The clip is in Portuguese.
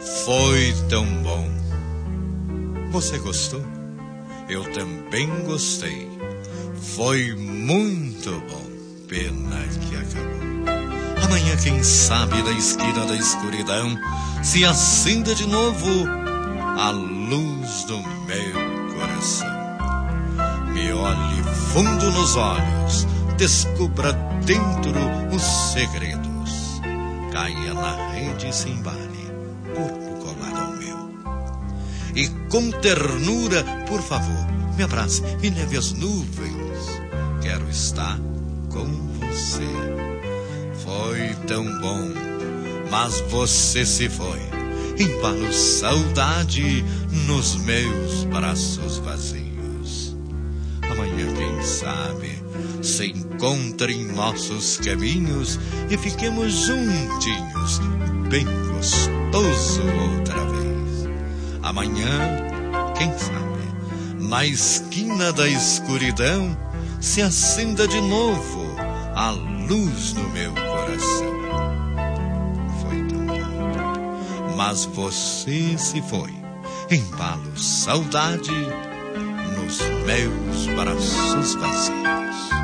Foi tão bom. Você gostou? Eu também gostei. Foi muito bom. Pena que acabou. Amanhã, quem sabe, na esquina da escuridão se acenda de novo a luz do meu coração. Me olhe fundo nos olhos, descubra dentro os segredos. Caia na rede e se embale, corpo colado ao meu. E com ternura, por favor, me abrace e leve as nuvens. Quero estar com você. Foi tão bom, mas você se foi. Embalo saudade nos meus braços vazios. Amanhã, quem sabe, se encontrem nossos caminhos e fiquemos juntinhos, bem gostoso outra vez. Amanhã, quem sabe, na esquina da escuridão se acenda de novo a luz no meu coração. Foi tão bom, mas você se foi. Embalo saudade nos meus braços vazios.